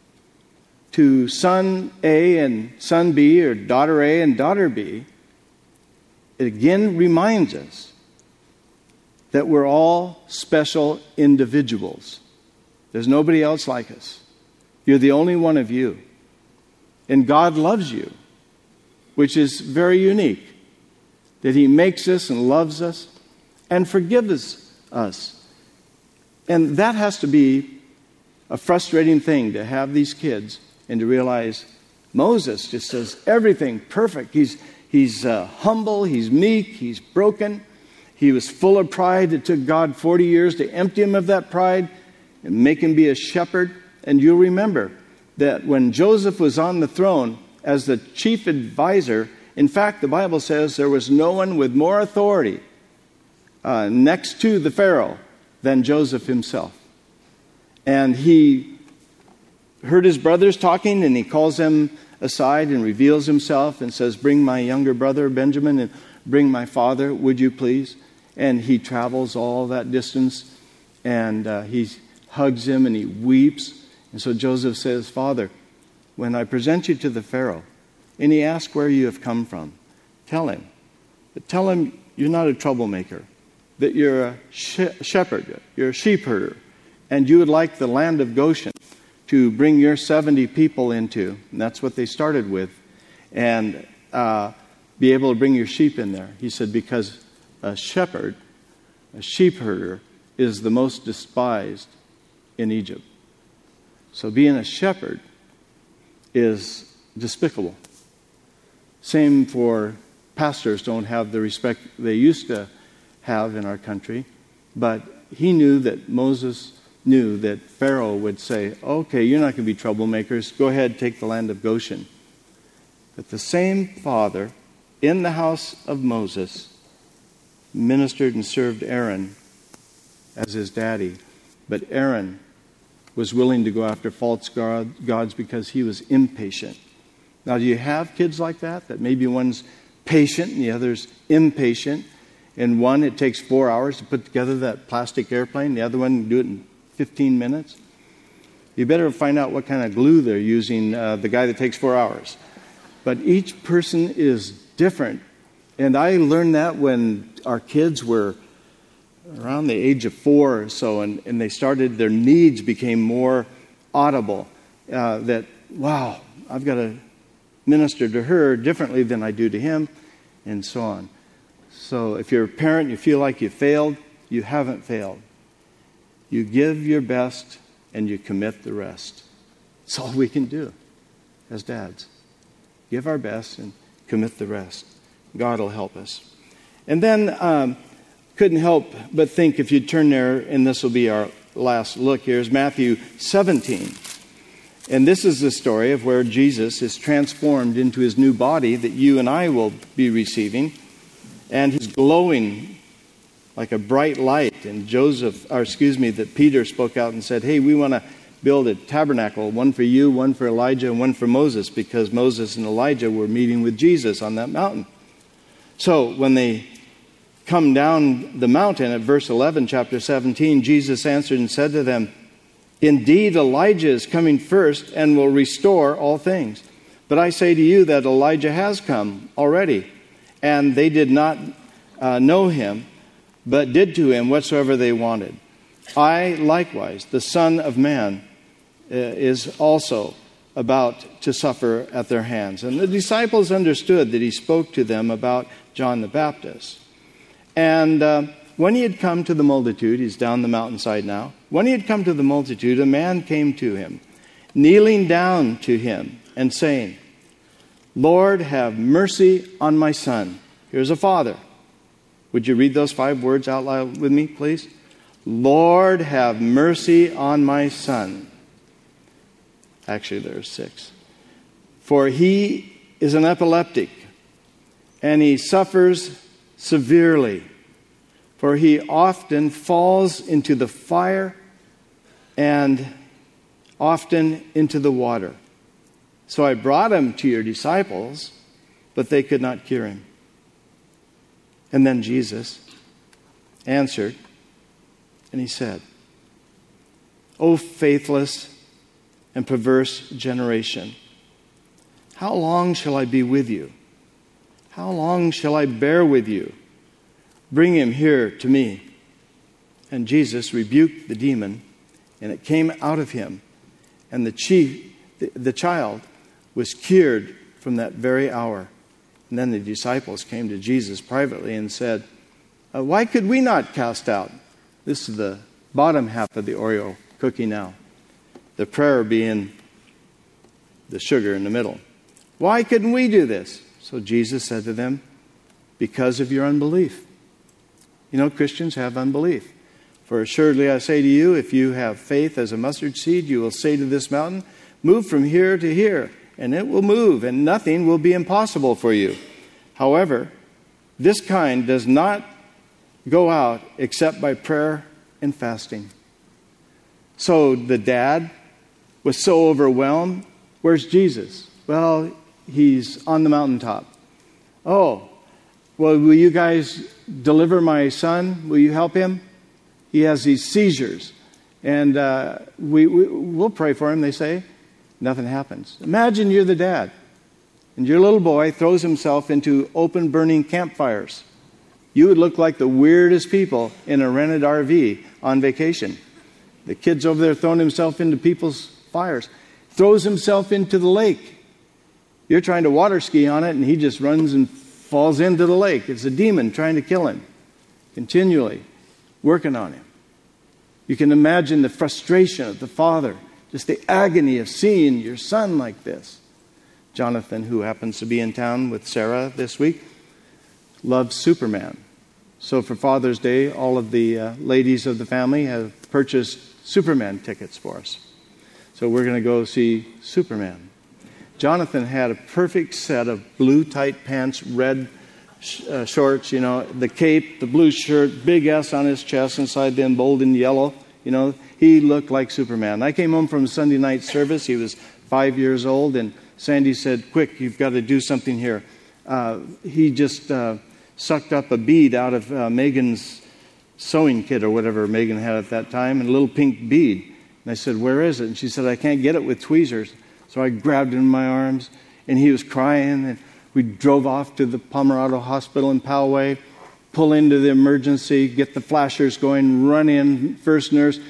to son A and son B, or daughter A and daughter B. It again reminds us that we're all special individuals. There's nobody else like us. You're the only one of you. And God loves you, which is very unique, that he makes us and loves us and forgives us. And that has to be a frustrating thing, to have these kids and to realize Moses just does everything perfect. He's humble, he's meek, he's broken. He was full of pride. It took God 40 years to empty him of that pride and make him be a shepherd. And you'll remember that when Joseph was on the throne as the chief advisor, in fact, the Bible says there was no one with more authority next to the Pharaoh than Joseph himself. And he heard his brothers talking, and he calls them aside and reveals himself and says, bring my younger brother Benjamin and bring my father, would you please? And he travels all that distance, and he hugs him and he weeps. And so Joseph says, Father, when I present you to the Pharaoh and he asks where you have come from, tell him. But tell him you're not a troublemaker, that you're a shepherd, you're a sheep herder, and you would like the land of Goshen to bring your 70 people into, and that's what they started with, and be able to bring your sheep in there. He said, because a shepherd, a sheep herder, is the most despised in Egypt. So being a shepherd is despicable. Same for pastors, don't have the respect they used to have in our country. But he knew that Moses knew that Pharaoh would say, okay, you're not going to be troublemakers. Go ahead, take the land of Goshen. But the same father in the house of Moses ministered and served Aaron as his daddy. But Aaron was willing to go after false gods because he was impatient. Now, do you have kids like that? That maybe one's patient and the other's impatient. And one, it takes 4 hours to put together that plastic airplane. The other one can do it in 15 minutes. You better find out what kind of glue they're using, the guy that takes 4 hours. But each person is different. And I learned that when our kids were around the age of 4 or so, and they started, their needs became more audible. That, wow, I've got to minister to her differently than I do to him, and so on. So if you're a parent, you feel like you failed, you haven't failed. You give your best and you commit the rest. That's all we can do as dads. Give our best and commit the rest. God will help us. And then, couldn't help but think, if you turn there, and this will be our last look here, is Matthew 17. And this is the story of where Jesus is transformed into his new body that you and I will be receiving. And he's glowing like a bright light. And that Peter spoke out and said, hey, we want to build a tabernacle, one for you, one for Elijah, and one for Moses, because Moses and Elijah were meeting with Jesus on that mountain. So when they come down the mountain at verse 11, chapter 17, Jesus answered and said to them, indeed, Elijah is coming first and will restore all things. But I say to you that Elijah has come already, and they did not know him, but did to him whatsoever they wanted. I, likewise, the Son of Man, is also about to suffer at their hands. And the disciples understood that he spoke to them about John the Baptist. And when he had come to the multitude, he's down the mountainside now. When he had come to the multitude, a man came to him, kneeling down to him and saying, Lord, have mercy on my son. Here's a father. Would you read those 5 words out loud with me, please? Lord, have mercy on my son. Actually, there's 6. For he is an epileptic, and he suffers severely. For he often falls into the fire and often into the water. So I brought him to your disciples, but they could not cure him. And then Jesus answered, and he said, O faithless and perverse generation, how long shall I be with you? How long shall I bear with you? Bring him here to me. And Jesus rebuked the demon, and it came out of him. And the child was cured from that very hour. And then the disciples came to Jesus privately and said, why could we not cast out? This is the bottom half of the Oreo cookie now. The prayer being the sugar in the middle. Why couldn't we do this? So Jesus said to them, because of your unbelief. You know, Christians have unbelief. For assuredly I say to you, if you have faith as a mustard seed, you will say to this mountain, move from here to here, and it will move, and nothing will be impossible for you. However, this kind does not go out except by prayer and fasting. So the dad was so overwhelmed. Where's Jesus? Well, he's on the mountaintop. Oh, well, will you guys deliver my son? Will you help him? He has these seizures. And we'll pray for him, they say. Nothing happens. Imagine you're the dad, and your little boy throws himself into open burning campfires. You would look like the weirdest people in a rented RV on vacation. The kid's over there throwing himself into people's fires. Throws himself into the lake. You're trying to water ski on it, and he just runs and falls into the lake. It's a demon trying to kill him. Continually working on him. You can imagine the frustration of the father. Just the agony of seeing your son like this. Jonathan, who happens to be in town with Sarah this week, loves Superman. So for Father's Day, all of the ladies of the family have purchased Superman tickets for us. So we're going to go see Superman. Jonathan had a perfect set of blue tight pants, red shorts, you know, the cape, the blue shirt, big S on his chest, inside then bold in yellow. You know, he looked like Superman. I came home from Sunday night service. He was 5 years old, and Sandy said, quick, you've got to do something here. He just sucked up a bead out of Megan's sewing kit or whatever Megan had at that time, and a little pink bead. And I said, where is it? And she said, I can't get it with tweezers. So I grabbed him in my arms, and he was crying, and we drove off to the Pomerado Hospital in Poway, pull into the emergency, get the flashers going, run in, first nurse,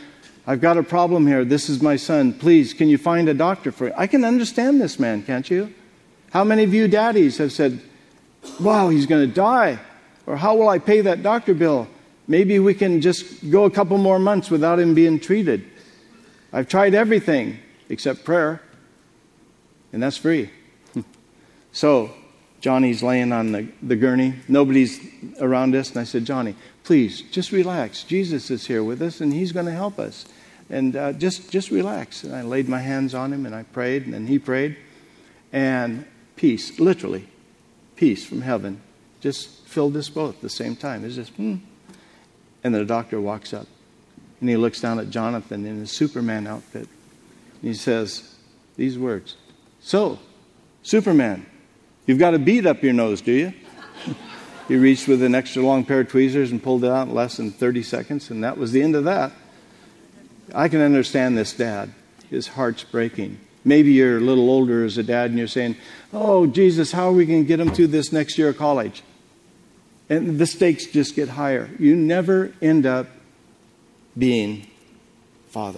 I've got a problem here. This is my son. Please, can you find a doctor for it? I can understand this man, can't you? How many of you daddies have said, wow, he's going to die? Or how will I pay that doctor bill? Maybe we can just go a couple more months without him being treated. I've tried everything except prayer, and that's free. So Johnny's laying on the gurney. Nobody's around us. And I said, Johnny, please, just relax. Jesus is here with us, and he's going to help us. And just relax. And I laid my hands on him, and I prayed, and then he prayed. And peace, literally, peace from heaven, just filled us both at the same time. It's just, And the doctor walks up, and he looks down at Jonathan in his Superman outfit. And he says these words, so, Superman, you've got a bead up your nose, do you? He reached with an extra long pair of tweezers and pulled it out in less than 30 seconds, and that was the end of that. I can understand this dad. His heart's breaking. Maybe you're a little older as a dad, and you're saying, oh, Jesus, how are we going to get him through this next year of college? And the stakes just get higher. You never end up being father.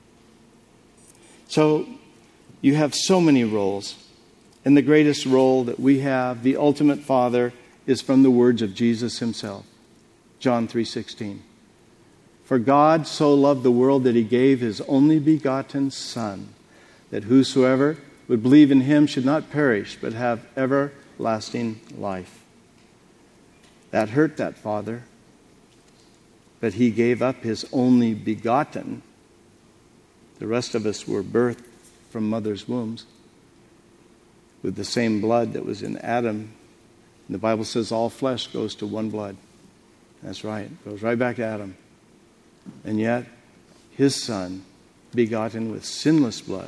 So you have so many roles. And the greatest role that we have, the ultimate father, is from the words of Jesus himself. John 3:16. For God so loved the world that he gave his only begotten Son, that whosoever would believe in him should not perish, but have everlasting life. That hurt that father, but he gave up his only begotten. The rest of us were birthed from mother's wombs with the same blood that was in Adam. And the Bible says all flesh goes to one blood. That's right. It goes right back to Adam. And yet, his Son, begotten with sinless blood,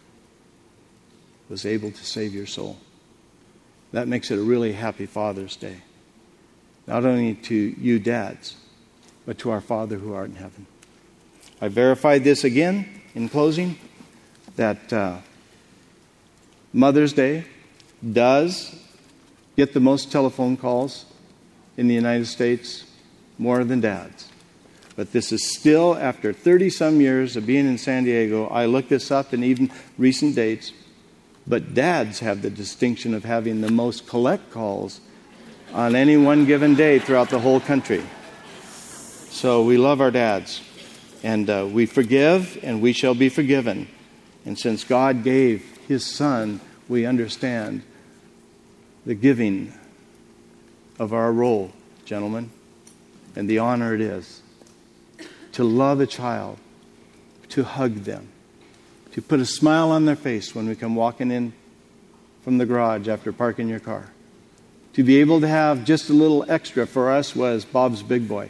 was able to save your soul. That makes it a really happy Father's Day. Not only to you dads, but to our Father who art in heaven. I verified this again in closing, that Mother's Day does get the most telephone calls in the United States, more than dads. But this is still, after 30-some years of being in San Diego, I looked this up in even recent dates, but dads have the distinction of having the most collect calls on any one given day throughout the whole country. So we love our dads, and we forgive, and we shall be forgiven. And since God gave his Son, we understand the giving of our role, gentlemen, and the honor it is to love a child, to hug them, to put a smile on their face when we come walking in from the garage after parking your car. To be able to have just a little extra for us was Bob's Big Boy.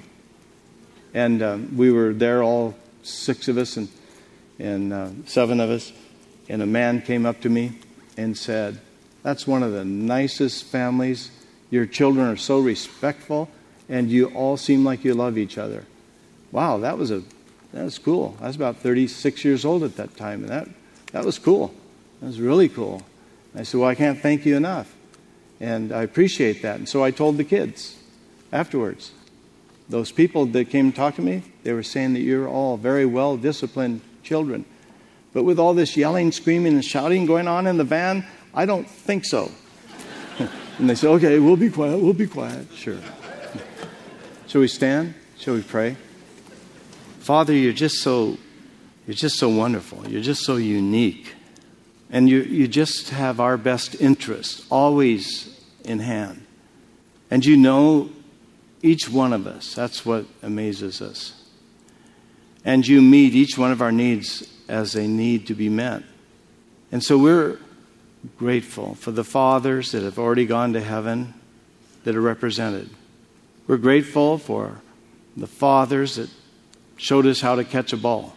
And we were there, all 6 of us and 7 of us, and a man came up to me and said, that's one of the nicest families. Your children are so respectful, and you all seem like you love each other. Wow, that was cool. I was about 36 years old at that time, and that was cool. That was really cool. I said, well, I can't thank you enough. And I appreciate that. And so I told the kids afterwards, those people that came to talk to me, they were saying that you're all very well-disciplined children. But with all this yelling, screaming, and shouting going on in the van, I don't think so. And they said, okay, we'll be quiet. Sure. Shall we stand? Shall we pray? Father, you're just so wonderful. You're just so unique. And you just have our best interests always in hand. And you know each one of us. That's what amazes us. And you meet each one of our needs as they need to be met. And so we're grateful for the fathers that have already gone to heaven that are represented. We're grateful for the fathers that showed us how to catch a ball.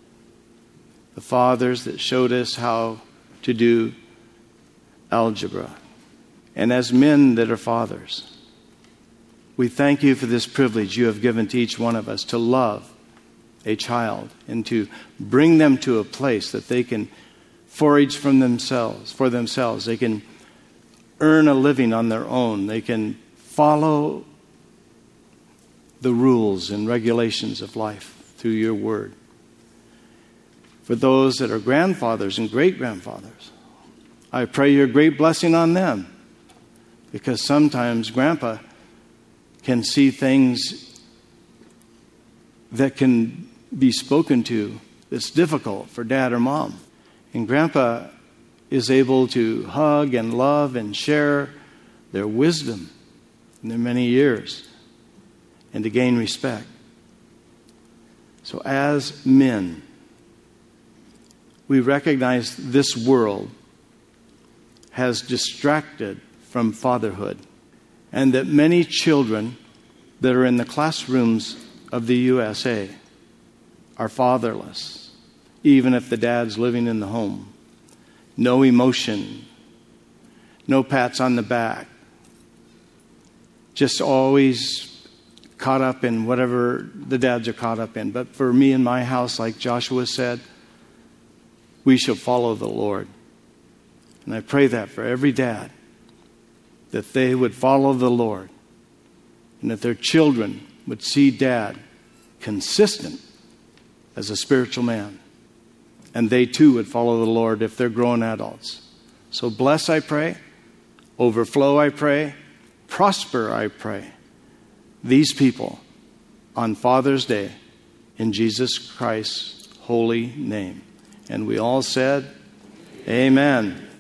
The fathers that showed us how to do algebra. And as men that are fathers, we thank you for this privilege you have given to each one of us to love a child and to bring them to a place that they can forage for themselves. They can earn a living on their own. They can follow the rules and regulations of life through your word. for those that are grandfathers and great-grandfathers. I pray your great blessing on them, because sometimes Grandpa can see things that can be spoken to that's difficult for Dad or Mom. And Grandpa is able to hug and love and share their wisdom in their many years and to gain respect. So as men, we recognize this world has distracted from fatherhood, and that many children that are in the classrooms of the USA are fatherless, even if the dad's living in the home. No emotion, no pats on the back, just always caught up in whatever the dads are caught up in. But for me and my house, like Joshua said, we shall follow the Lord. And I pray that for every dad, that they would follow the Lord, and that their children would see Dad consistent as a spiritual man. And they too would follow the Lord if they're grown adults. So bless, I pray. Overflow, I pray. Prosper, I pray. These people on Father's Day in Jesus Christ's holy name. And we all said, Amen.